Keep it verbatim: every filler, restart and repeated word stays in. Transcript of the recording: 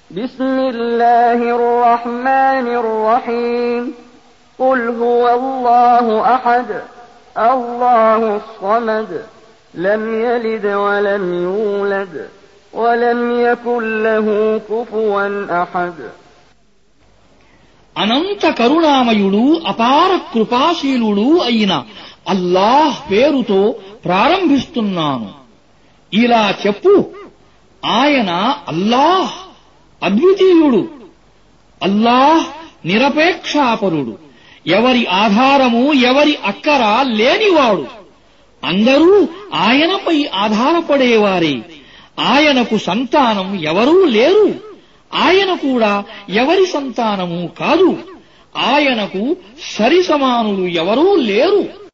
بسم الله الرحمن الرحيم قل هو الله أحد الله الصمد لم يلد ولم يولد ولم يكن له كفوا أحد. అనంత కరుణామయుడు అపార కృపాశీలుడు అయిన అల్లాహ్ పేరుతో ప్రారంభిస్తున్నాను. ఇలా చెప్పు, ఆయన అల్లాహ్ అద్వితీయుడు, అల్లాహ్ నిరపేక్షాపరుడు, ఎవరి ఆధారము ఎవరి అక్కర లేనివాడు. అందరూ ఆయనపై ఆధారపడేవారే. ఆయనకు సంతానం ఎవరూ లేరు, ఆయన కూడా ఎవరి సంతానము కాదు. ఆయనకు సరిసమానులు ఎవరూ లేరు.